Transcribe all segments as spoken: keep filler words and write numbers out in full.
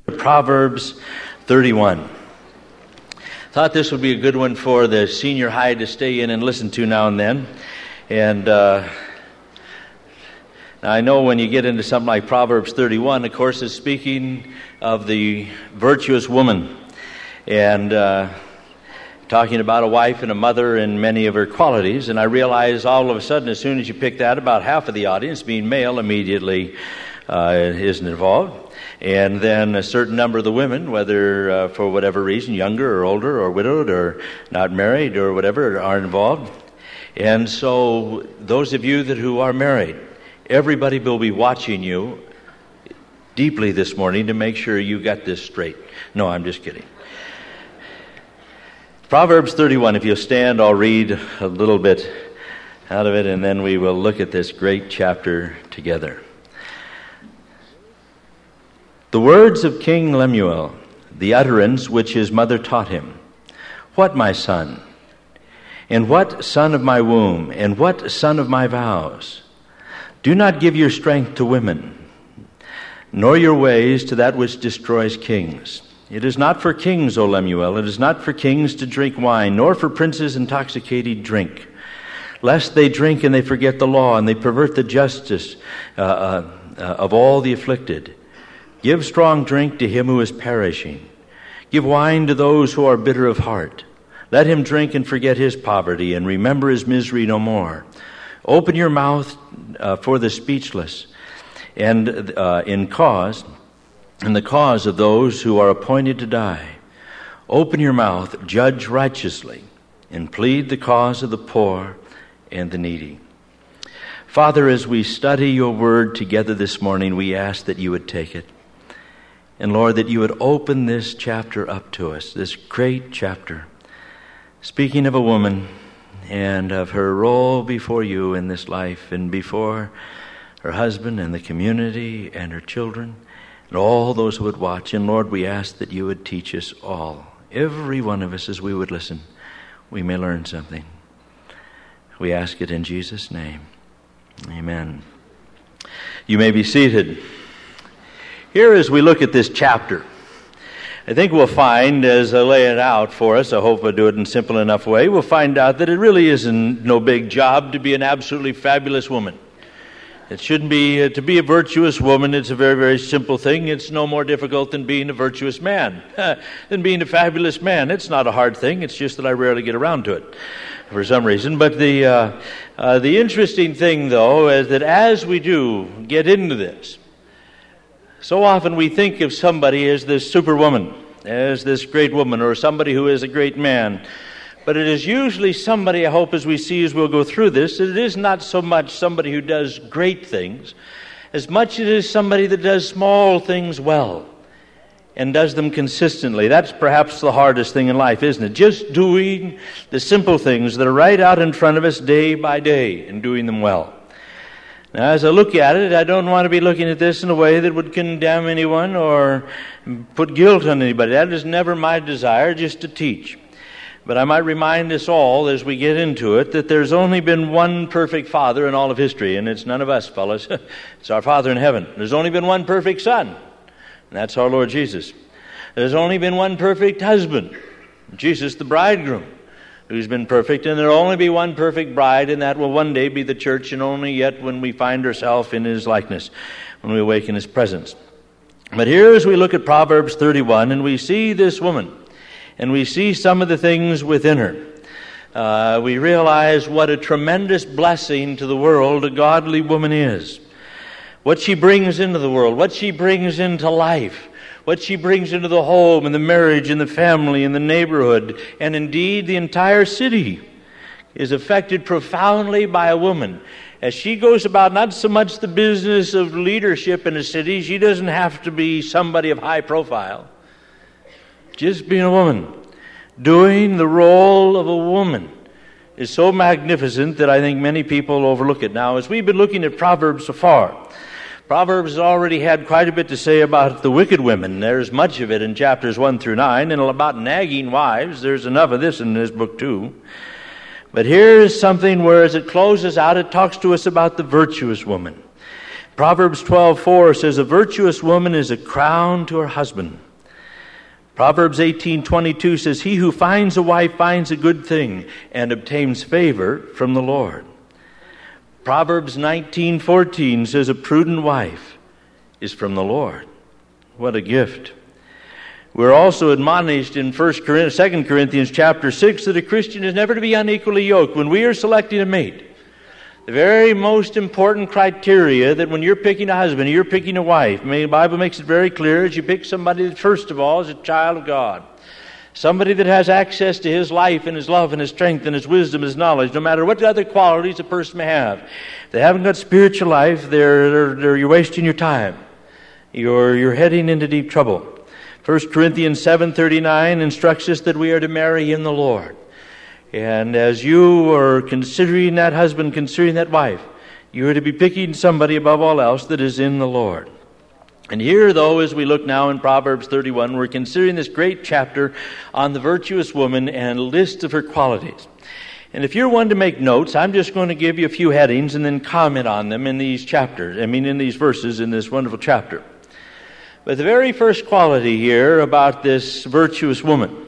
Proverbs thirty-one. Thought this would be a good one for the senior high to stay in and listen to now and then. And uh, now I know when you get into something like Proverbs thirty-one, of course, it's speaking of the virtuous woman and uh, talking about a wife and a mother and many of her qualities. And I realize all of a sudden, as soon as you pick that, about half of the audience, being male, immediately uh, isn't involved. And then a certain number of the women, whether uh, for whatever reason, younger or older or widowed or not married or whatever, are involved. And so those of you that who are married, everybody will be watching you deeply this morning to make sure you got this straight. No, I'm just kidding. Proverbs thirty-one, if you'll stand, I'll read a little bit out of it, and then we will look at this great chapter together. The words of King Lemuel, the utterance which his mother taught him. What, my son? And what, son of my womb? And what, son of my vows? Do not give your strength to women, nor your ways to that which destroys kings. It is not for kings, O Lemuel, it is not for kings to drink wine, nor for princes intoxicated drink, lest they drink and they forget the law, and they pervert the justice uh, uh, uh, of all the afflicted. Give strong drink to him who is perishing. Give wine to those who are bitter of heart. Let him drink and forget his poverty and remember his misery no more. Open your mouth uh, for the speechless and uh, in cause, in the cause of those who are appointed to die. Open your mouth, judge righteously, and plead the cause of the poor and the needy. Father, as we study your word together this morning, we ask that you would take it. And Lord, that you would open this chapter up to us, this great chapter, speaking of a woman and of her role before you in this life and before her husband and the community and her children and all those who would watch. And Lord, we ask that you would teach us all, every one of us, as we would listen, we may learn something. We ask it in Jesus' name. Amen. You may be seated. Here, as we look at this chapter, I think we'll find, as I lay it out for us, I hope I do it in a simple enough way, we'll find out that it really isn't no big job to be an absolutely fabulous woman. It shouldn't be, uh, to be a virtuous woman, it's a very, very simple thing. It's no more difficult than being a virtuous man, than being a fabulous man. It's not a hard thing, it's just that I rarely get around to it for some reason. But the, uh, uh, the interesting thing, though, is that as we do get into this, so often we think of somebody as this superwoman, as this great woman, or somebody who is a great man. But it is usually somebody, I hope, as we see as we'll go through this, it is not so much somebody who does great things, as much as it is somebody that does small things well and does them consistently. That's perhaps the hardest thing in life, isn't it? Just doing the simple things that are right out in front of us day by day and doing them well. Now, as I look at it, I don't want to be looking at this in a way that would condemn anyone or put guilt on anybody. That is never my desire, just to teach. But I might remind us all, as we get into it, that there's only been one perfect father in all of history, and it's none of us, fellas. It's our Father in heaven. There's only been one perfect son, and that's our Lord Jesus. There's only been one perfect husband, Jesus the bridegroom, who's been perfect, and there'll only be one perfect bride, and that will one day be the church, and only yet when we find ourselves in his likeness, when we awake in his presence. But here as we look at Proverbs thirty-one, and we see this woman, and we see some of the things within her, uh, we realize what a tremendous blessing to the world a godly woman is. What she brings into the world, what she brings into life, what she brings into the home and the marriage and the family and the neighborhood, and indeed the entire city is affected profoundly by a woman. As she goes about not so much the business of leadership in a city, she doesn't have to be somebody of high profile. Just being a woman, doing the role of a woman, is so magnificent that I think many people overlook it. Now, as we've been looking at Proverbs so far, Proverbs has already had quite a bit to say about the wicked women. There's much of it in chapters one through nine, and about nagging wives. There's enough of this in this book too. But here is something where as it closes out, it talks to us about the virtuous woman. Proverbs twelve four says, a virtuous woman is a crown to her husband. Proverbs eighteen twenty-two says, he who finds a wife finds a good thing and obtains favor from the Lord. Proverbs nineteen fourteen says, a prudent wife is from the Lord. What a gift. We're also admonished in First Corinthians, Second Corinthians chapter six that a Christian is never to be unequally yoked. When we are selecting a mate, the very most important criteria that when you're picking a husband, you're picking a wife, I mean, the Bible makes it very clear, is you pick somebody that first of all is a child of God. Somebody that has access to His life and His love and His strength and His wisdom, His knowledge, no matter what other qualities a person may have. If they haven't got spiritual life, they're, they're, they're, you're wasting your time. You're, you're heading into deep trouble. First Corinthians seven thirty-nine instructs us that we are to marry in the Lord. And as you are considering that husband, considering that wife, you are to be picking somebody above all else that is in the Lord. And here, though, as we look now in Proverbs thirty-one, we're considering this great chapter on the virtuous woman and a list of her qualities. And if you're one to make notes, I'm just going to give you a few headings and then comment on them in these chapters, I mean in these verses in this wonderful chapter. But the very first quality here about this virtuous woman,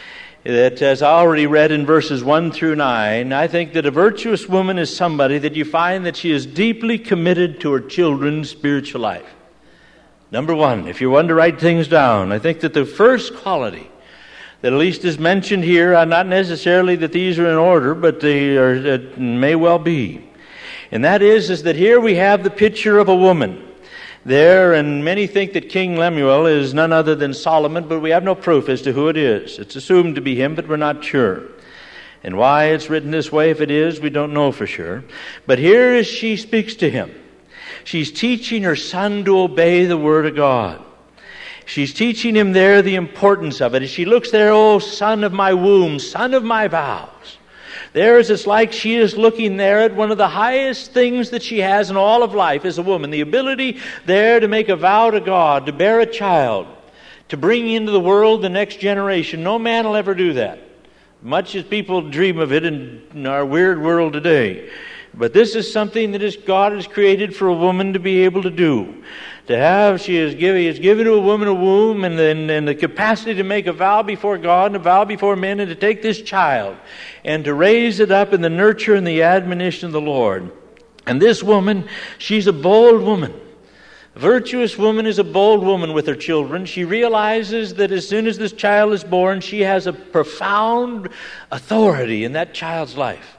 that as I already read in verses one through nine, I think that a virtuous woman is somebody that you find that she is deeply committed to her children's spiritual life. Number one, if you're one to write things down, I think that the first quality that at least is mentioned here, are not necessarily that these are in order, but they are, it may well be. And that is, is that here we have the picture of a woman there, and many think that King Lemuel is none other than Solomon, but we have no proof as to who it is. It's assumed to be him, but we're not sure. And why it's written this way, if it is, we don't know for sure. But here as she speaks to him, she's teaching her son to obey the Word of God. She's teaching him there the importance of it. As she looks there, oh, son of my womb, son of my vows. There is it's like she is looking there at one of the highest things that she has in all of life as a woman. The ability there to make a vow to God, to bear a child, to bring into the world the next generation. No man will ever do that. Much as people dream of it in our weird world today. But this is something that is God has created for a woman to be able to do. To have, she is given, he has given to a woman a womb and, and, and the capacity to make a vow before God and a vow before men and to take this child and to raise it up in the nurture and the admonition of the Lord. And this woman, she's a bold woman. A virtuous woman is a bold woman with her children. She realizes that as soon as this child is born, she has a profound authority in that child's life.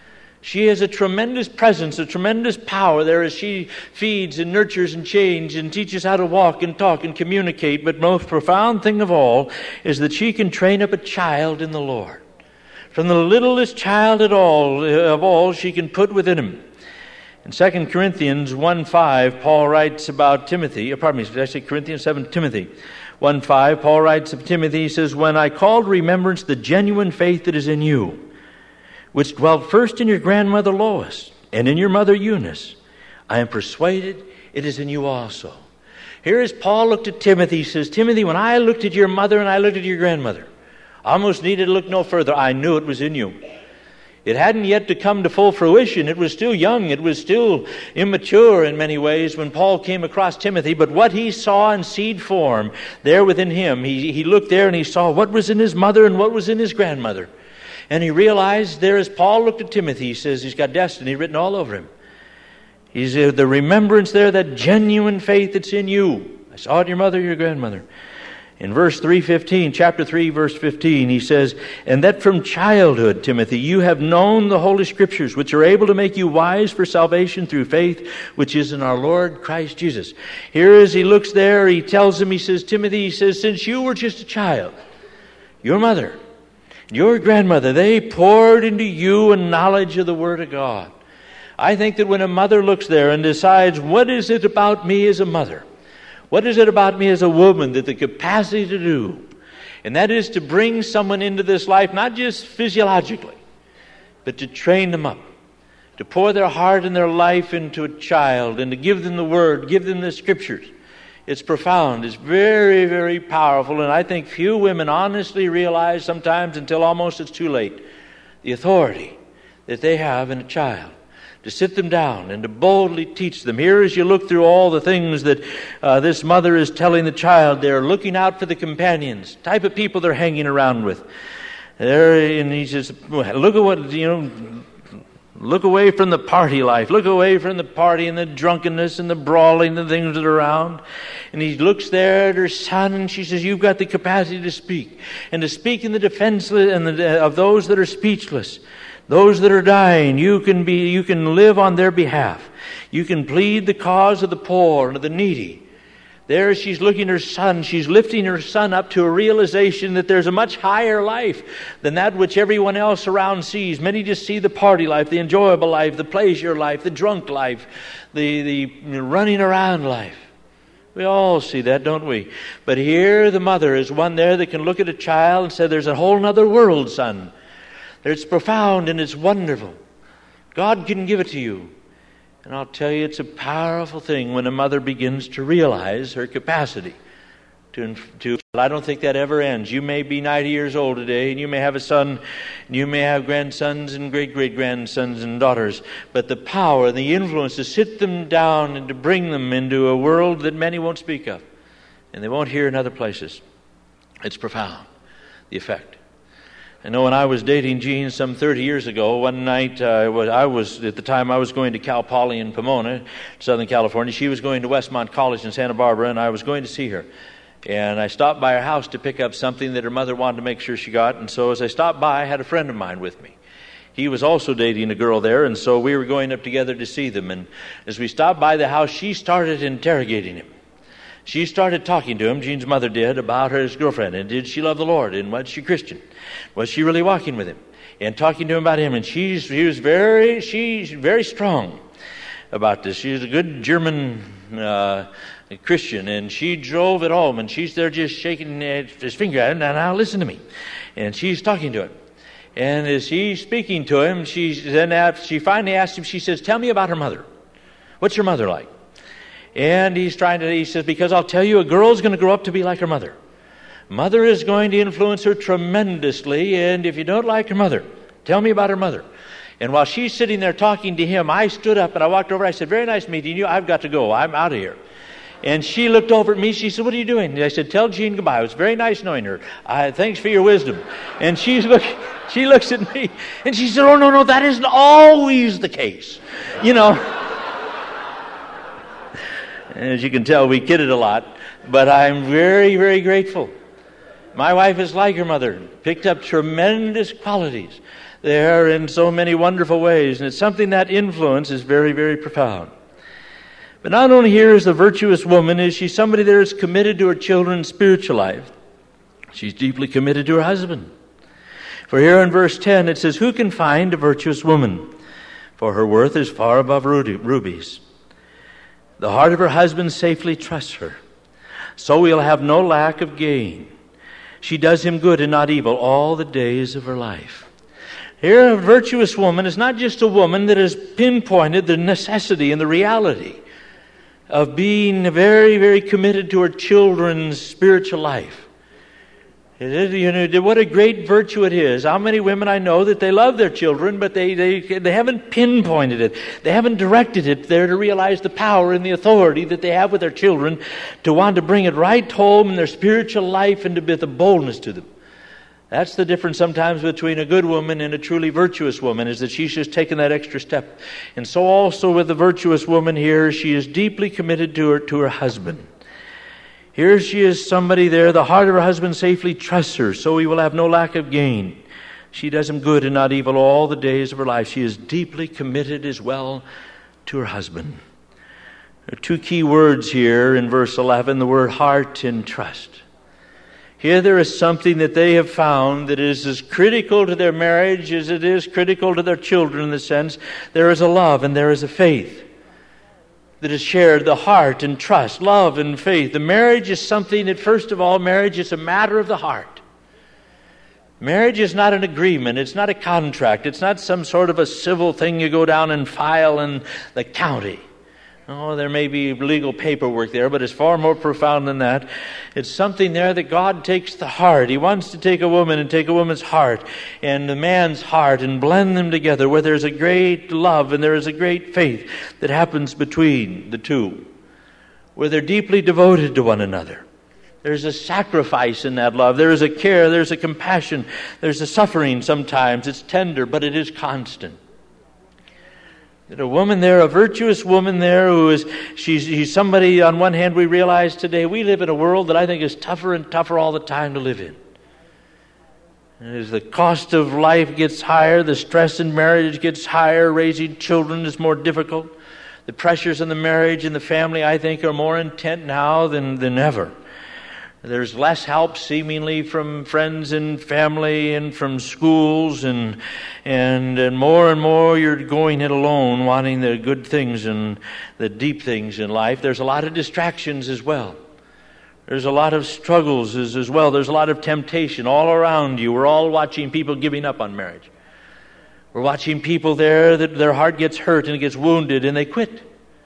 She has a tremendous presence, a tremendous power there as she feeds and nurtures and changes and teaches how to walk and talk and communicate. But most profound thing of all is that she can train up a child in the Lord. From the littlest child at all, of all, she can put within him. In Second Corinthians one five, Paul writes about Timothy, or pardon me, did I say Corinthians seven? Timothy. one five, Paul writes of Timothy, he says, when I call to remembrance the genuine faith that is in you, which dwelt first in your grandmother Lois and in your mother Eunice, I am persuaded it is in you also. Here as Paul looked at Timothy, he says, Timothy, when I looked at your mother and I looked at your grandmother, I almost needed to look no further. I knew it was in you. It hadn't yet to come to full fruition. It was still young. It was still immature in many ways when Paul came across Timothy. But what he saw in seed form there within him, he, he looked there and he saw what was in his mother and what was in his grandmother. And he realized there as Paul looked at Timothy, he says he's got destiny written all over him. He's uh, the remembrance there, that genuine faith that's in you. I saw it in your mother, your grandmother. In verse three fifteen, chapter three, verse fifteen, he says, and that from childhood, Timothy, you have known the Holy Scriptures, which are able to make you wise for salvation through faith, which is in our Lord Christ Jesus. Here as he looks there, he tells him, he says, Timothy, he says, since you were just a child, your mother, your grandmother, they poured into you a knowledge of the Word of God. I think that when a mother looks there and decides, what is it about me as a mother? What is it about me as a woman that the capacity to do? And that is to bring someone into this life, not just physiologically, but to train them up. To pour their heart and their life into a child and to give them the Word, give them the Scriptures. It's profound. It's very, very powerful. And I think few women honestly realize sometimes until almost it's too late the authority that they have in a child. to sit them down and to boldly teach them. Here, as you look through all the things that uh, this mother is telling the child, they're looking out for the companions, type of people they're hanging around with. There, and he says, look at what, you know, look away from the party life. Look away from the party and the drunkenness and the brawling and the things that are around. And he looks there at her son, and she says, you've got the capacity to speak. And to speak in the defense and the, of those that are speechless. Those that are dying, you can be, you can live on their behalf. You can plead the cause of the poor and of the needy. There she's looking at her son. She's lifting her son up to a realization that there's a much higher life than that which everyone else around sees. Many just see the party life, the enjoyable life, the pleasure life, the drunk life, the, the running around life. We all see that, don't we? But here the mother is one there that can look at a child and say, there's a whole other world, son. It's profound and it's wonderful. God can give it to you. And I'll tell you, it's a powerful thing when a mother begins to realize her capacity to, to. I don't think that ever ends. You may be ninety years old today, and you may have a son, and you may have grandsons and great-great-grandsons and daughters. But the power and the influence to sit them down and to bring them into a world that many won't speak of, and they won't hear in other places. It's profound, the effect. I know when I was dating Jean some thirty years ago, one night, uh, I was, at the time I was going to Cal Poly in Pomona, Southern California. She was going to Westmont College in Santa Barbara, and I was going to see her. And I stopped by her house to pick up something that her mother wanted to make sure she got. And so as I stopped by, I had a friend of mine with me. He was also dating a girl there, and so we were going up together to see them. And as we stopped by the house, she started interrogating him. She started talking to him, Jean's mother did, about her girlfriend. And did she love the Lord? And was she Christian? Was she really walking with him? And talking to him about him. And she's, she was very, she's very strong about this. She's a good German uh, Christian. And she drove it home. And she's there just shaking his finger at him. Now, now listen to me. And she's talking to him. And as he's speaking to him, she then after she finally asked him, she says, tell me about her mother. What's your mother like? And he's trying to, he says, because I'll tell you, a girl's going to grow up to be like her mother. Mother is going to influence her tremendously, and if you don't like her mother, tell me about her mother. And while she's sitting there talking to him, I stood up and I walked over. I said, very nice meeting you. I've got to go. I'm out of here. And she looked over at me. She said, what are you doing? And I said, tell Jean goodbye. It was very nice knowing her. Uh, thanks for your wisdom. And she's look, she looks at me, and she said, oh, no, no, that isn't always the case. You know. As you can tell, we kidded a lot, but I'm very, very grateful. My wife is like her mother, picked up tremendous qualities there in so many wonderful ways, and it's something that influence is very, very profound. But not only here is a virtuous woman, is she somebody that is committed to her children's spiritual life. She's deeply committed to her husband. For here in verse ten it says, who can find a virtuous woman? For her worth is far above rubies. The heart of her husband safely trusts her, so he'll have no lack of gain. She does him good and not evil all the days of her life. Here, a virtuous woman is not just a woman that has pinpointed the necessity and the reality of being very, very committed to her children's spiritual life. It is, you know, what a great virtue it is. How many women I know that they love their children, but they, they, they haven't pinpointed it. They haven't directed it there to realize the power and the authority that they have with their children to want to bring it right home in their spiritual life and to be the boldness to them. That's the difference sometimes between a good woman and a truly virtuous woman, is that she's just taken that extra step. And so also with the virtuous woman here, she is deeply committed to her, to her husband. Here she is, somebody there, the heart of her husband safely trusts her, so he will have no lack of gain. She does him good and not evil all the days of her life. She is deeply committed as well to her husband. There are two key words here in verse eleven, the word heart and trust. Here there is something that they have found that is as critical to their marriage as it is critical to their children, in the sense there is a love and there is a faith that is shared, the heart and trust, love and faith. The marriage is something that, first of all, marriage is a matter of the heart. Marriage is not an agreement. It's not a contract. It's not some sort of a civil thing you go down and file in the county. Oh, there may be legal paperwork there, but it's far more profound than that. It's something there that God takes the heart. He wants to take a woman and take a woman's heart and the man's heart and blend them together where there's a great love and there is a great faith that happens between the two, where they're deeply devoted to one another. There's a sacrifice in that love. There is a care. There's a compassion. There's a suffering sometimes. It's tender, but it is constant. That a woman there, a virtuous woman there who is, she's, she's somebody, on one hand we realize today we live in a world that I think is tougher and tougher all the time to live in. As the cost of life gets higher, the stress in marriage gets higher, raising children is more difficult. The pressures in the marriage and the family, I think, are more intense now than, than ever. There's less help seemingly from friends and family and from schools, and and and more and more you're going it alone, wanting the good things and the deep things in life. There's a lot of distractions as well. There's a lot of struggles as, as well. There's a lot of temptation all around you. We're all watching people giving up on marriage. We're watching people there that their heart gets hurt and it gets wounded and they quit.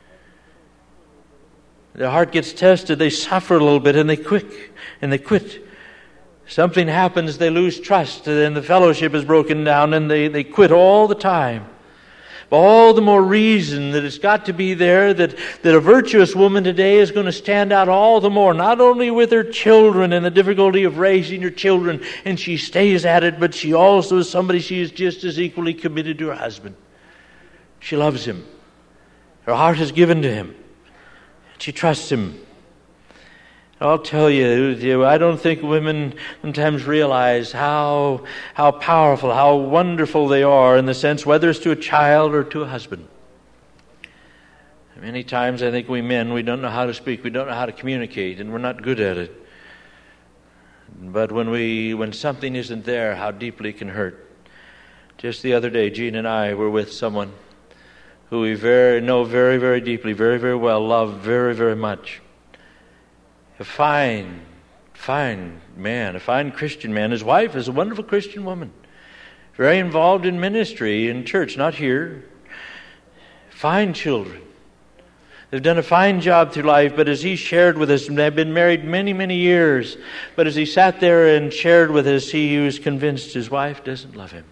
Their heart gets tested, they suffer a little bit, and they quit. And they quit. Something happens, they lose trust, and then the fellowship is broken down, and they, they quit all the time. All the more reason that it's got to be there, that, that a virtuous woman today is going to stand out all the more, not only with her children and the difficulty of raising her children, and she stays at it, but she also is somebody she is just as equally committed to her husband. She loves him. Her heart is given to him. She trusts him. I'll tell you, I don't think women sometimes realize how how powerful, how wonderful they are in the sense whether it's to a child or to a husband. Many times I think we men, we don't know how to speak, we don't know how to communicate, and we're not good at it. But when we when something isn't there, how deeply it can hurt. Just the other day, Jean and I were with someone who we very know very, very deeply, very, very well, love very, very much. A fine, fine man, a fine Christian man. His wife is a wonderful Christian woman. Very involved in ministry, in church, not here. Fine children. They've done a fine job through life, but as he shared with us, and they've been married many, many years, but as he sat there and shared with us, he was convinced his wife doesn't love him.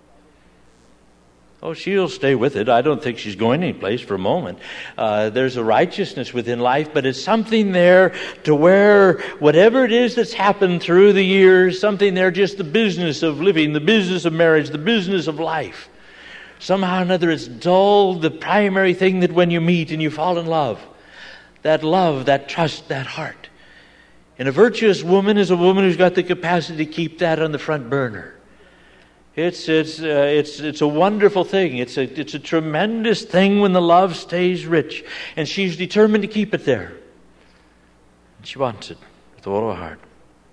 Oh, she'll stay with it. I don't think she's going anyplace for a moment. Uh, there's a righteousness within life, but it's something there to where whatever it is that's happened through the years, something there, just the business of living, the business of marriage, the business of life. Somehow or another it's dulled the primary thing that when you meet and you fall in love, that love, that trust, that heart. And a virtuous woman is a woman who's got the capacity to keep that on the front burner. It's it's uh, it's it's a wonderful thing. It's a it's a tremendous thing when the love stays rich, and she's determined to keep it there. And she wants it with all her heart.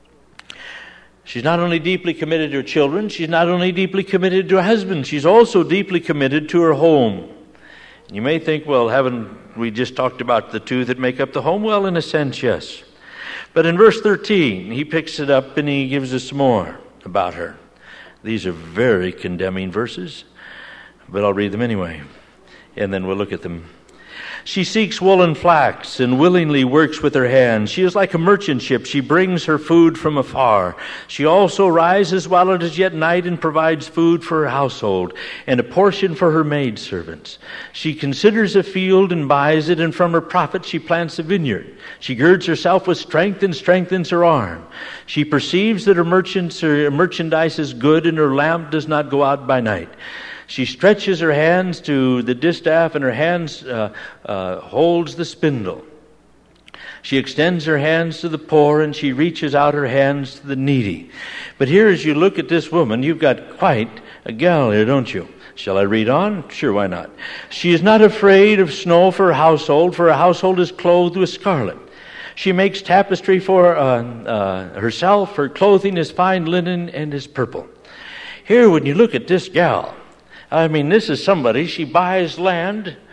She's not only deeply committed to her children, she's not only deeply committed to her husband, she's also deeply committed to her home. You may think, well, haven't we just talked about the two that make up the home? Well, in a sense, yes. But in verse thirteen, he picks it up and he gives us more about her. These are very condemning verses, but I'll read them anyway, and then we'll look at them. She seeks wool and flax and willingly works with her hands. She is like a merchant ship. She brings her food from afar. She also rises while it is yet night and provides food for her household and a portion for her maidservants. She considers a field and buys it, and from her profit she plants a vineyard. She girds herself with strength and strengthens her arm. She perceives that her, merchants, her merchandise is good, and her lamp does not go out by night. She stretches her hands to the distaff, and her hands uh, uh, holds the spindle. She extends her hands to the poor, and she reaches out her hands to the needy. But here, as you look at this woman, you've got quite a gal here, don't you? Shall I read on? Sure, why not? She is not afraid of snow for her household, for her household is clothed with scarlet. She makes tapestry for uh, uh, herself. Her clothing is fine linen and is purple. Here, when you look at this gal, I mean, this is somebody, she buys land,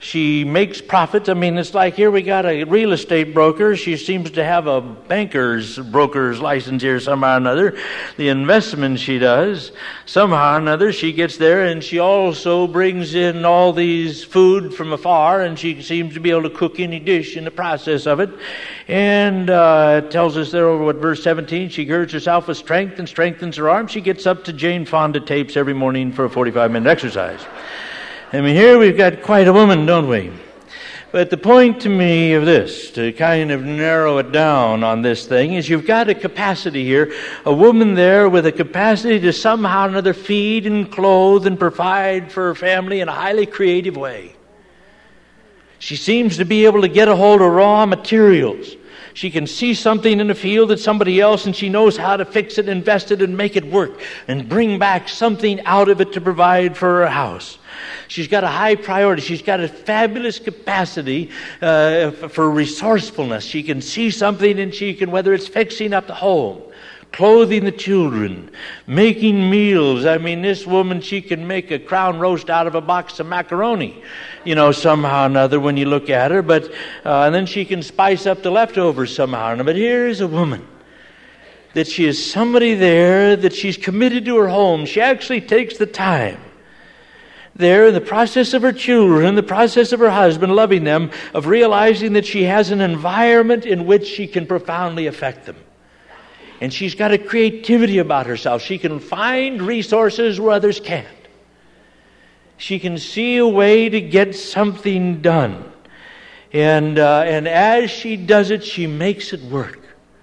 She makes profits. I mean, it's like here we got a real estate broker. She seems to have a banker's broker's license here somehow or another. The investment she does, somehow or another, she gets there, and she also brings in all these food from afar, and she seems to be able to cook any dish in the process of it. And uh, it tells us there over at verse seventeen, she girds herself with strength and strengthens her arm. She gets up to Jane Fonda tapes every morning for a forty-five minute exercise. I mean, here we've got quite a woman, don't we? But the point to me of this, to kind of narrow it down on this thing, is you've got a capacity here, a woman there with a capacity to somehow or another feed and clothe and provide for her family in a highly creative way. She seems to be able to get a hold of raw materials. She can see something in the field that somebody else, and she knows how to fix it, invest it, and make it work, and bring back something out of it to provide for her house. She's got a high priority. She's got a fabulous capacity uh, for resourcefulness. She can see something, and she can, whether it's fixing up the home, clothing the children, making meals. I mean, this woman, she can make a crown roast out of a box of macaroni, you know, somehow or another when you look at her. But uh, and then she can spice up the leftovers somehow or another. But here's a woman that she is somebody there, that she's committed to her home. She actually takes the time there in the process of her children, in the process of her husband, loving them, of realizing that she has an environment in which she can profoundly affect them. And she's got a creativity about herself. She can find resources where others can't. She can see a way to get something done. And, uh, and as she does it, she makes it work.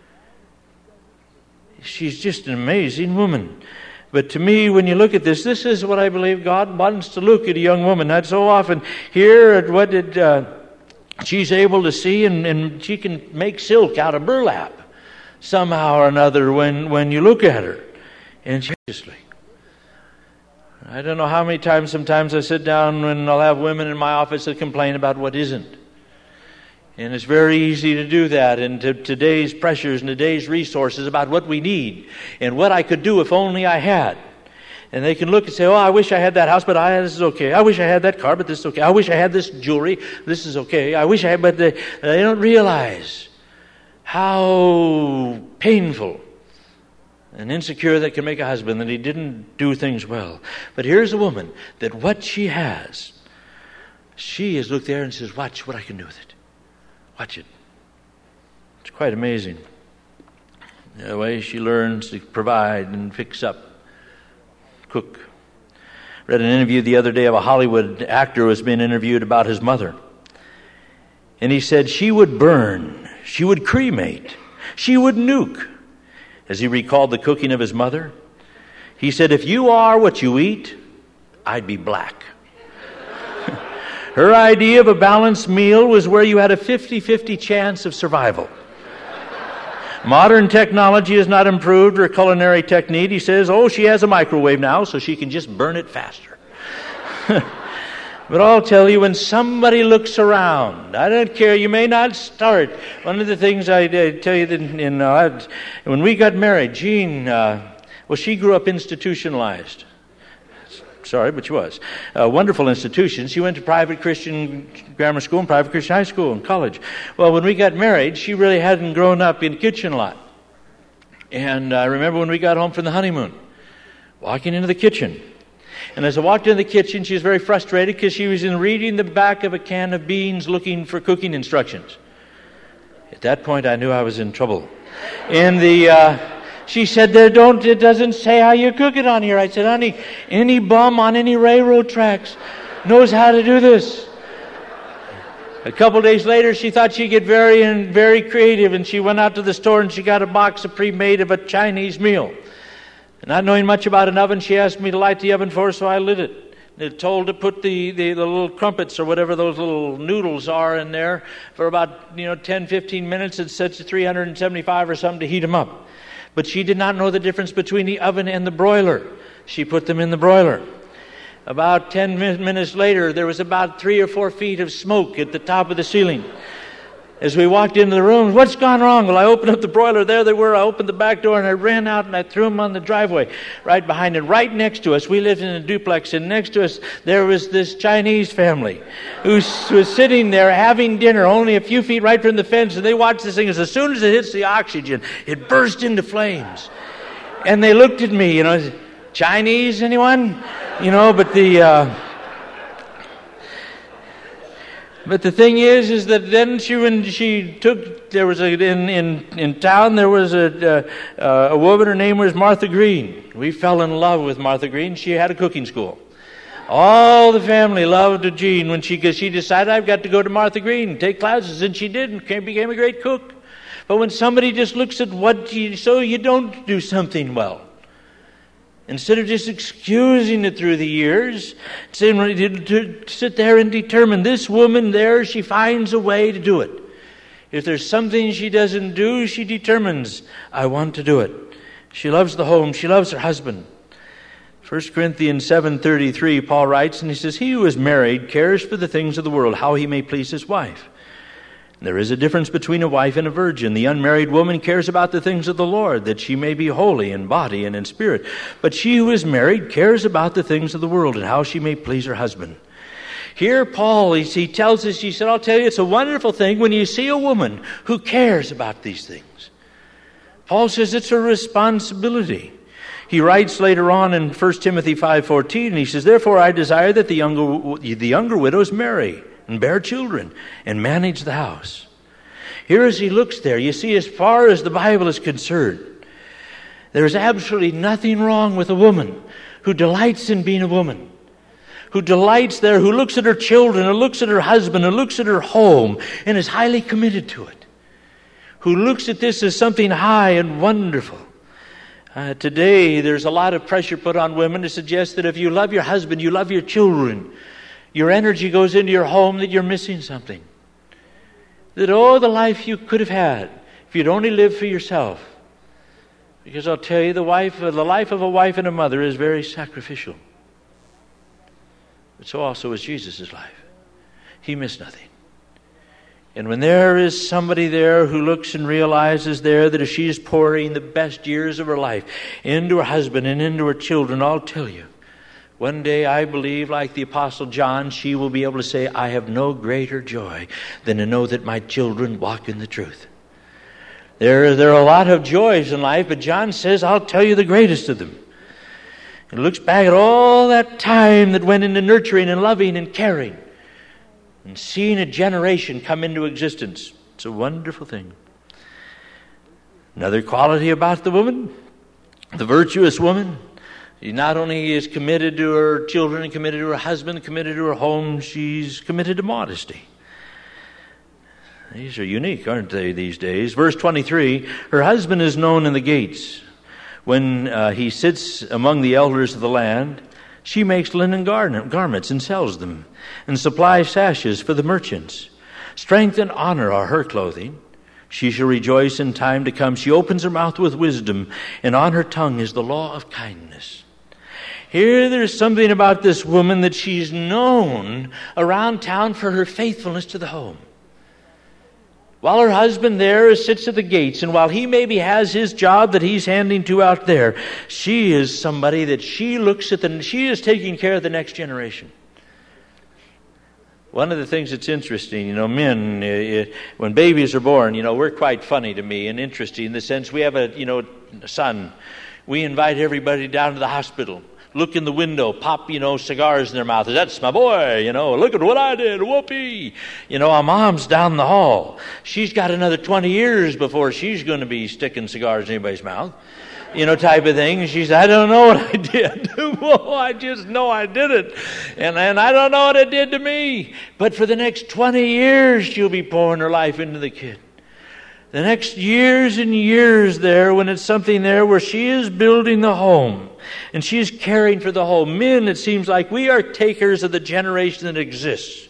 She's just an amazing woman. But to me, when you look at this, this is what I believe God wants to look at a young woman. Not so often here at what did, uh, she's able to see, and, and she can make silk out of burlap somehow or another when, when you look at her. And seriously, I don't know how many times sometimes I sit down and I'll have women in my office that complain about what isn't. And it's very easy to do that in to today's pressures and today's resources about what we need and what I could do if only I had. And they can look and say, oh, I wish I had that house, but I, this is okay. I wish I had that car, but this is okay. I wish I had this jewelry. This is okay. I wish I had, but they, they don't realize how painful and insecure that can make a husband that he didn't do things well. But here's a woman that what she has, she has looked there and says, watch what I can do with it. Watch it. It's quite amazing. The way she learns to provide and fix up, cook. Read an interview the other day of a Hollywood actor who was being interviewed about his mother. And he said she would burn, she would cremate, she would nuke. As he recalled the cooking of his mother, he said, if you are what you eat, I'd be black. Her idea of a balanced meal was where you had a fifty-fifty chance of survival. Modern technology has not improved her culinary technique. He says, oh, she has a microwave now, so she can just burn it faster. But I'll tell you, when somebody looks around, I don't care, you may not start. One of the things I, I tell you, that in, uh, when we got married, Jean, uh, well, she grew up institutionalized. Sorry, but she was. A wonderful institution. She went to private Christian grammar school and private Christian high school and college. Well, when we got married, she really hadn't grown up in the kitchen a lot. And I remember when we got home from the honeymoon, walking into the kitchen. And as I walked into the kitchen, she was very frustrated because she was in reading the back of a can of beans looking for cooking instructions. At that point, I knew I was in trouble. And the... Uh, She said, "There don't. It doesn't say how you cook it on here." I said, "Honey, any bum on any railroad tracks knows how to do this." A couple days later, she thought she'd get very and very creative, and she went out to the store and she got a box of pre-made of a Chinese meal. And not knowing much about an oven, she asked me to light the oven for her, so I lit it. It told to put the, the, the little crumpets or whatever those little noodles are in there for about you know ten, fifteen minutes. It sets to three hundred seventy-five or something to heat them up. But she did not know the difference between the oven and the broiler. She put them in the broiler. About ten minutes later, there was about three or four feet of smoke at the top of the ceiling. As we walked into the room, what's gone wrong? Well, I opened up the broiler. There they were. I opened the back door and I ran out and I threw them on the driveway right behind it. Right next to us, we lived in a duplex, and next to us there was this Chinese family who was sitting there having dinner only a few feet right from the fence, and they watched this thing. As soon as it hits the oxygen, it burst into flames. And they looked at me, you know, Chinese, anyone? You know, but the... Uh, But the thing is, is that then she, when she took, there was a, in, in, in town, there was a, uh, a woman, her name was Martha Green. We fell in love with Martha Green. She had a cooking school. All the family loved Jean when she, cause she decided, I've got to go to Martha Green and take classes, and she did, and became a great cook. But when somebody just looks at what you, so you don't do something well, instead of just excusing it through the years, to sit there and determine, this woman there, she finds a way to do it. If there's something she doesn't do, she determines, I want to do it. She loves the home. She loves her husband. First Corinthians seven thirty-three, Paul writes, and he says, he who is married cares for the things of the world, how he may please his wife. There is a difference between a wife and a virgin. The unmarried woman cares about the things of the Lord, that she may be holy in body and in spirit. But she who is married cares about the things of the world and how she may please her husband. Here Paul, he, he tells us, he said, I'll tell you, it's a wonderful thing when you see a woman who cares about these things. Paul says it's her responsibility. He writes later on in First Timothy five fourteen, and he says, therefore I desire that the younger, the younger widows marry and bear children, and manage the house. Here as he looks there, you see, as far as the Bible is concerned, there is absolutely nothing wrong with a woman who delights in being a woman, who delights there, who looks at her children, who looks at her husband, who looks at her home, and is highly committed to it, who looks at this as something high and wonderful. Uh, today, there's a lot of pressure put on women to suggest that if you love your husband, you love your children, your energy goes into your home, that you're missing something. That, oh, the life you could have had if you'd only lived for yourself. Because I'll tell you, the wife, the life of a wife and a mother is very sacrificial. But so also is Jesus' life. He missed nothing. And when there is somebody there who looks and realizes there that if she is pouring the best years of her life into her husband and into her children, I'll tell you, one day, I believe, like the Apostle John, she will be able to say, I have no greater joy than to know that my children walk in the truth. There, there are a lot of joys in life, but John says, I'll tell you the greatest of them. He looks back at all that time that went into nurturing and loving and caring and seeing a generation come into existence. It's a wonderful thing. Another quality about the woman, the virtuous woman, she not only is committed to her children, committed to her husband, committed to her home, she's committed to modesty. These are unique, aren't they, these days? Verse twenty-three, her husband is known in the gates. When uh, he sits among the elders of the land, she makes linen gar- garments and sells them, and supplies sashes for the merchants. Strength and honor are her clothing. She shall rejoice in time to come. She opens her mouth with wisdom, and on her tongue is the law of kindness. Here there's something about this woman that she's known around town for her faithfulness to the home. While her husband there sits at the gates, and while he maybe has his job that he's handing to out there, she is somebody that she looks at, and she is taking care of the next generation. One of the things that's interesting, you know, men, uh, when babies are born, you know, we're quite funny to me and interesting in the sense we have a, you know, a son. We invite everybody down to the hospital. Look in the window, pop, you know, cigars in their mouth. That's my boy, you know, look at what I did, whoopee. You know, our mom's down the hall. She's got another twenty years before she's going to be sticking cigars in anybody's mouth, you know, type of thing. And she said, I don't know what I did. Whoa, I just know I did it. And, and I don't know what it did to me. But for the next twenty years, she'll be pouring her life into the kid. The next years and years there, when it's something there where she is building the home and she is caring for the home. Men, it seems like we are takers of the generation that exists.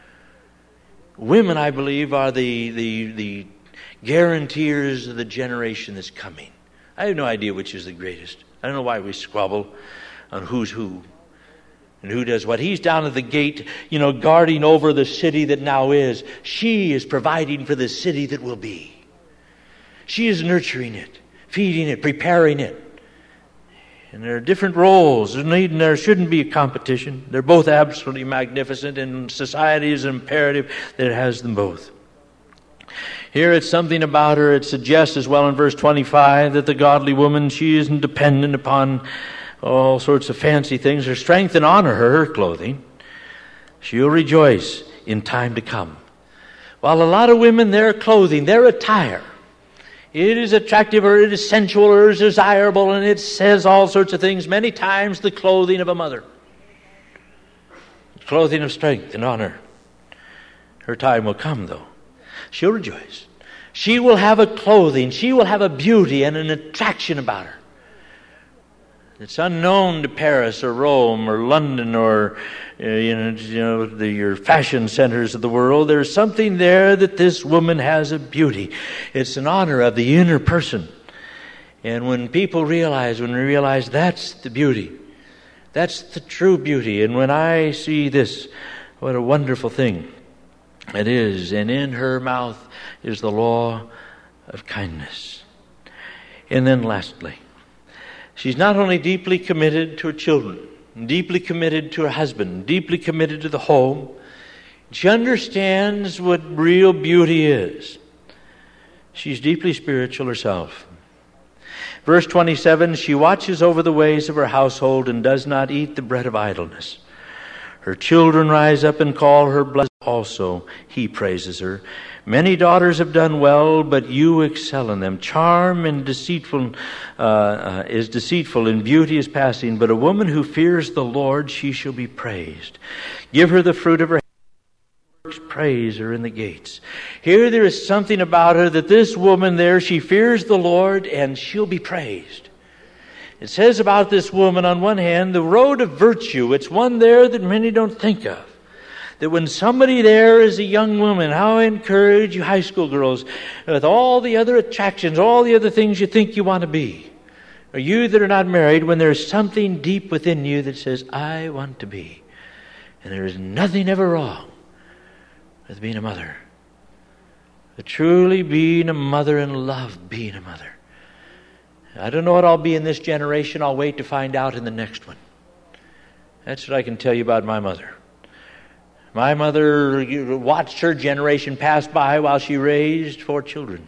Women, I believe, are the, the, the guaranteers of the generation that's coming. I have no idea which is the greatest. I don't know why we squabble on who's who. And who does what? He's down at the gate, you know, guarding over the city that now is. She is providing for the city that will be. She is nurturing it, feeding it, preparing it. And there are different roles. There shouldn't be a competition. They're both absolutely magnificent, and society is imperative that it has them both. Here it's something about her. It suggests as well in verse twenty-five that the godly woman, she isn't dependent upon all sorts of fancy things. Her strength and honor her, her clothing. She'll rejoice in time to come. While a lot of women, their clothing, their attire, it is attractive, or it is sensual, or it is desirable, and it says all sorts of things. Many times the clothing of a mother. The clothing of strength and honor. Her time will come, though. She'll rejoice. She will have a clothing. She will have a beauty and an attraction about her. It's unknown to Paris or Rome or London or uh, you know, you know the, your fashion centers of the world. There's something there that this woman has a beauty. It's an honor of the inner person. And when people realize, when we realize that's the beauty, that's the true beauty. And when I see this, what a wonderful thing it is. And in her mouth is the law of kindness. And then lastly, she's not only deeply committed to her children, deeply committed to her husband, deeply committed to the home. She understands what real beauty is. She's deeply spiritual herself. Verse twenty-seven, she watches over the ways of her household and does not eat the bread of idleness. Her children rise up and call her blessed. Also, he praises her. Many daughters have done well, but you excel in them. Charm and deceitful uh, uh, is deceitful, and beauty is passing. But a woman who fears the Lord, she shall be praised. Give her the fruit of her hands. Praise her in the gates. Here there is something about her that this woman there, she fears the Lord, and she'll be praised. It says about this woman, on one hand, the road of virtue. It's one there that many don't think of. That when somebody there is a young woman, how I encourage you high school girls, with all the other attractions, all the other things you think you want to be, or you that are not married, when there's something deep within you that says, I want to be. And there is nothing ever wrong with being a mother. But truly being a mother and love being a mother. I don't know what I'll be in this generation. I'll wait to find out in the next one. That's what I can tell you about my mother. My mother watched her generation pass by while she raised four children.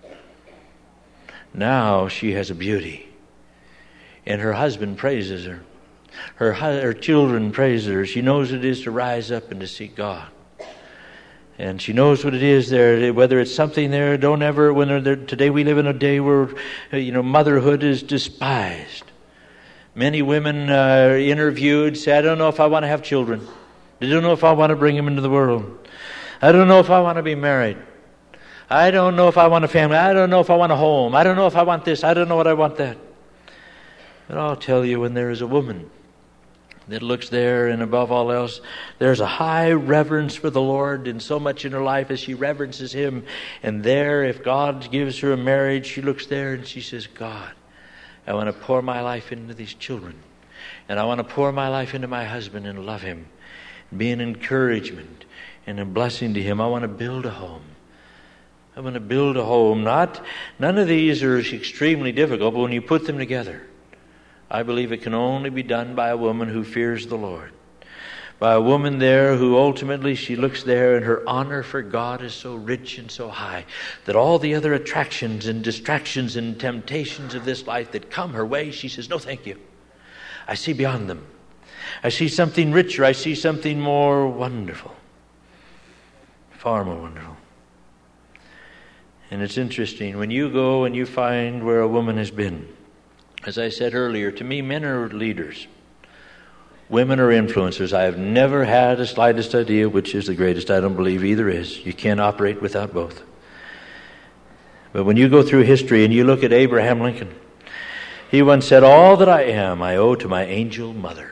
Now she has a beauty. And her husband praises her. Her, her children praise her. She knows what it is to rise up and to seek God. And she knows what it is there, whether it's something there, don't ever, when they're, today we live in a day where, you know, motherhood is despised. Many women uh, interviewed say, I don't know if I want to have children. I don't know if I want to bring them into the world. I don't know if I want to be married. I don't know if I want a family. I don't know if I want a home. I don't know if I want this. I don't know what I want that. But I'll tell you, when there is a woman that looks there, and above all else, there's a high reverence for the Lord in so much in her life as she reverences Him. And there, if God gives her a marriage, she looks there and she says, God, I want to pour my life into these children. And I want to pour my life into my husband and love him. Be an encouragement and a blessing to him. I want to build a home. I want to build a home. Not, none of these are extremely difficult, but when you put them together, I believe it can only be done by a woman who fears the Lord. By a woman there who ultimately she looks there and her honor for God is so rich and so high that all the other attractions and distractions and temptations of this life that come her way, she says, no, thank you. I see beyond them. I see something richer. I see something more wonderful. Far more wonderful. And it's interesting, when you go and you find where a woman has been, as I said earlier, to me, men are leaders. Women are influencers. I have never had the slightest idea which is the greatest. I don't believe either is. You can't operate without both. But when you go through history and you look at Abraham Lincoln, he once said, all that I am, I owe to my angel mother.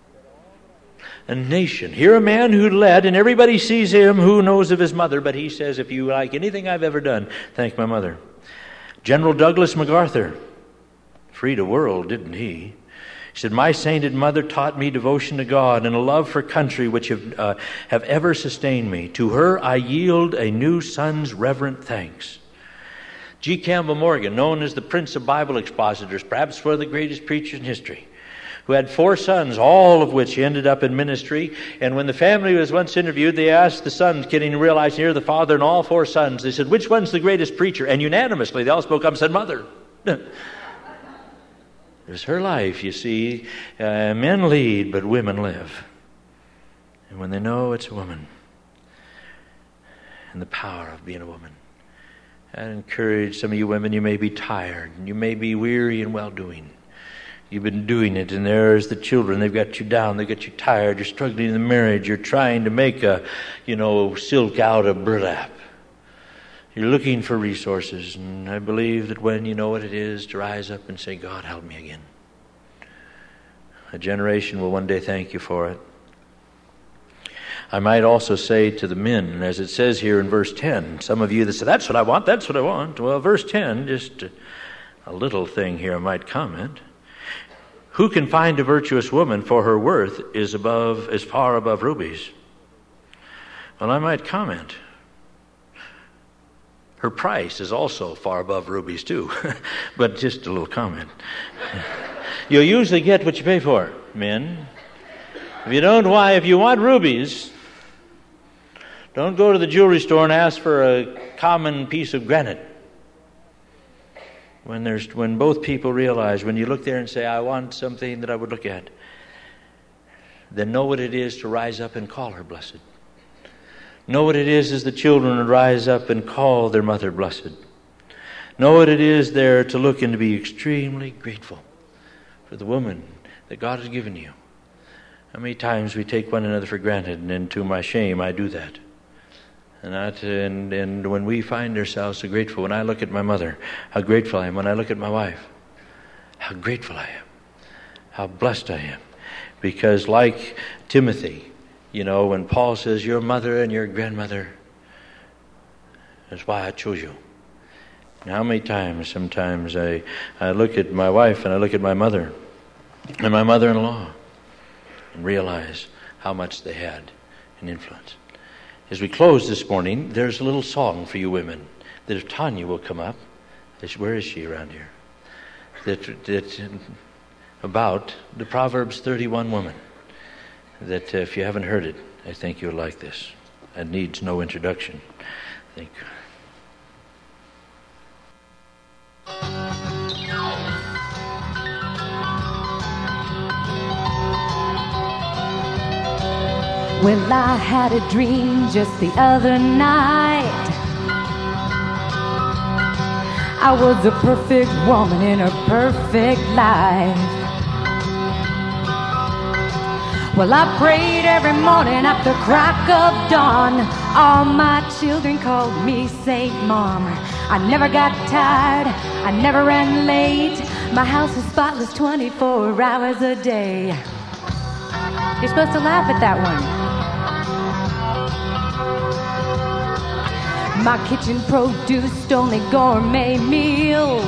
A nation. Here a man who led, and everybody sees him who knows of his mother, but he says, if you like anything I've ever done, thank my mother. General Douglas MacArthur freed a world, didn't he? He said, my sainted mother taught me devotion to God and a love for country which have, uh, have ever sustained me. To her I yield a new son's reverent thanks. G. Campbell Morgan, known as the Prince of Bible Expositors, perhaps one of the greatest preachers in history, who had four sons, all of which ended up in ministry. And when the family was once interviewed, they asked the sons, getting realized here the father and all four sons, they said, which one's the greatest preacher? And unanimously, they all spoke up and said, mother. It was her life, you see. Uh, men lead, but women live. And when they know it's a woman, and the power of being a woman, I encourage some of you women, you may be tired, and you may be weary in well-doing. You've been doing it, and there's the children. They've got you down. They've got you tired. You're struggling in the marriage. You're trying to make a, you know, silk out of burlap. You're looking for resources, and I believe that when you know what it is, to rise up and say, God, help me again. A generation will one day thank you for it. I might also say to the men, as it says here in verse ten, some of you that say, that's what I want, that's what I want. Well, verse ten, just a little thing here I might comment. Who can find a virtuous woman, for her worth is above, is far above rubies? Well, I might comment. Her price is also far above rubies too, but just a little comment. You'll usually get what you pay for, men. If you don't, why? If you want rubies, don't go to the jewelry store and ask for a common piece of granite. When there's, when both people realize, when you look there and say, I want something that I would look at, then know what it is to rise up and call her blessed. Know what it is as the children would rise up and call their mother blessed. Know what it is there to look and to be extremely grateful for the woman that God has given you. How many times we take one another for granted, and then to my shame I do that. And, that, and, and when we find ourselves so grateful, when I look at my mother, how grateful I am. When I look at my wife, how grateful I am. How blessed I am. Because like Timothy, you know, when Paul says, your mother and your grandmother, that's why I chose you. And how many times, sometimes I, I look at my wife and I look at my mother and my mother-in-law and realize how much they had an influence. As we close this morning, there's a little song for you women that if Tanya will come up, where is she around here? That, that about the Proverbs thirty-one woman. That uh, if you haven't heard it, I think you'll like this. It needs no introduction. I think. Well, I had a dream just the other night. I was a perfect woman in a perfect life. Well, I prayed every morning at the crack of dawn. All my children called me Saint Mom. I never got tired, I never ran late. My house was spotless twenty-four hours a day. You're supposed to laugh at that one. My kitchen produced only gourmet meals.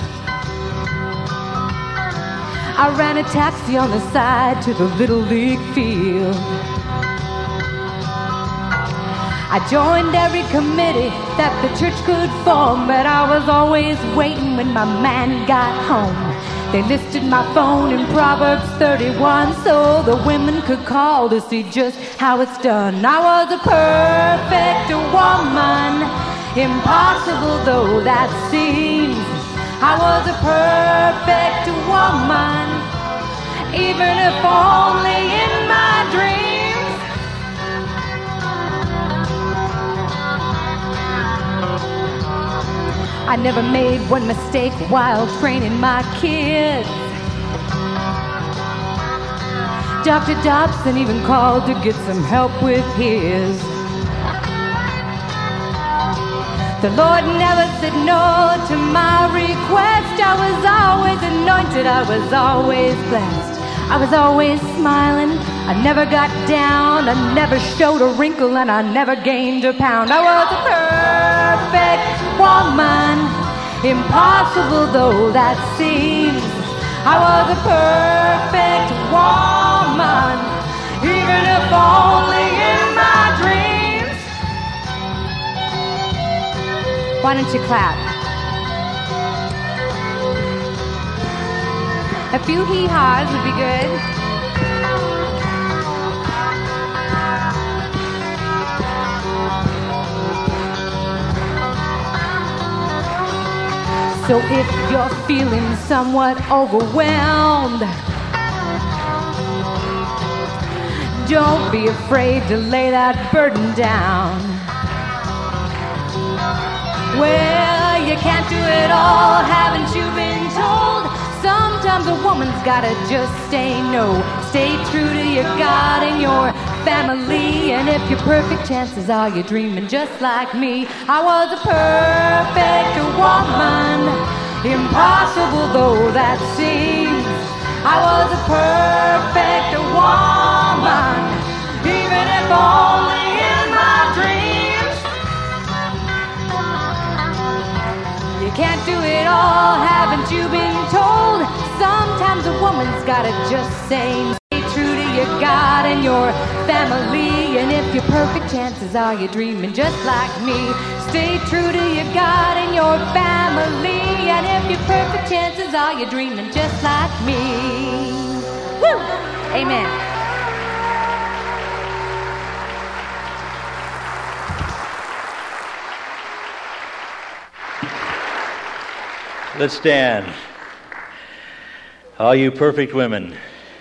I ran a taxi on the side to the Little League field. I joined every committee that the church could form, but I was always waiting when my man got home. They listed my phone in Proverbs thirty-one so the women could call to see just how it's done. I was a perfect woman, impossible though that seems. I was a perfect woman, even if only in my dreams. I never made one mistake while training my kids. Doctor Dobson even called to get some help with his. The Lord never said no to my request. I was always anointed, I was always blessed. I was always smiling, I never got down, I never showed a wrinkle, and I never gained a pound. I was a perfect woman, impossible though that seems. I was a perfect woman, even if only in my dreams. Why don't you clap? A few hee-haws would be good. So if you're feeling somewhat overwhelmed, don't be afraid to lay that burden down. Well, you can't do it all, haven't you been told? Sometimes a woman's gotta just say no. Stay true to your God and your family. And if your perfect chances are you're dreaming just like me. I was a perfect woman, impossible though that seems. I was a perfect woman, even if only in my dreams. You can't do it all, haven't you been told? Sometimes a woman's gotta just say, stay true to your God and your family. And if your perfect chances are you're dreaming just like me, stay true to your God and your family. And if your perfect chances are you're dreaming just like me. Woo! Amen. Let's stand. All you perfect women.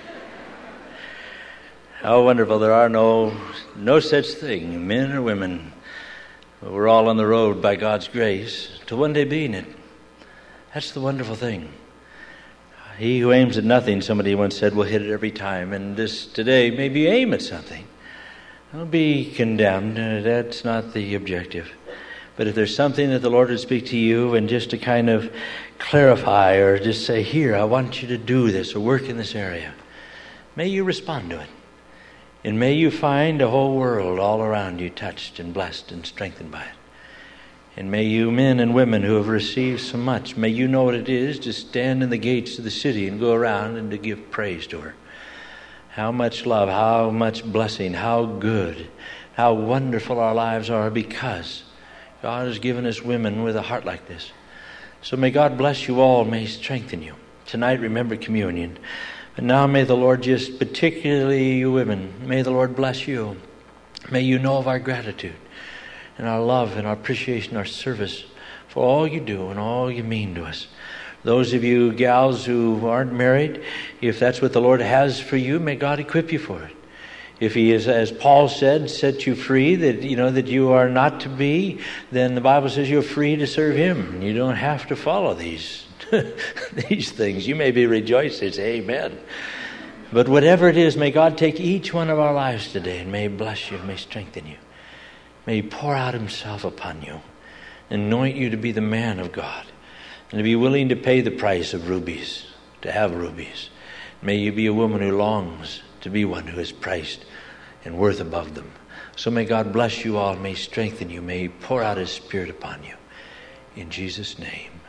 How wonderful. There are no no such thing, men or women. We're all on the road by God's grace to one day be in it. That's the wonderful thing. He who aims at nothing, somebody once said, will hit it every time. And this today, maybe you aim at something. Don't be condemned. That's not the objective. But if there's something that the Lord would speak to you and just to kind of clarify or just say, here, I want you to do this or work in this area, may you respond to it. And may you find a whole world all around you touched and blessed and strengthened by it. And may you men and women who have received so much, may you know what it is to stand in the gates of the city and go around and to give praise to her. How much love, how much blessing, how good, how wonderful our lives are because God has given us women with a heart like this. So may God bless you all, may He strengthen you. Tonight, remember communion. And now may the Lord just, particularly you women, may the Lord bless you. May you know of our gratitude and our love and our appreciation, our service for all you do and all you mean to us. Those of you gals who aren't married, if that's what the Lord has for you, may God equip you for it. If He is, as Paul said, set you free, that you know that you are not to be, then the Bible says you're free to serve Him. You don't have to follow these these things. You may be rejoicing, say amen. But whatever it is, may God take each one of our lives today and may He bless you, may He strengthen you. May He pour out Himself upon you, anoint you to be the man of God, and to be willing to pay the price of rubies, to have rubies. May you be a woman who longs to be one who is priced and worth above them. So may God bless you all, may He strengthen you, may He pour out His Spirit upon you. In Jesus' name.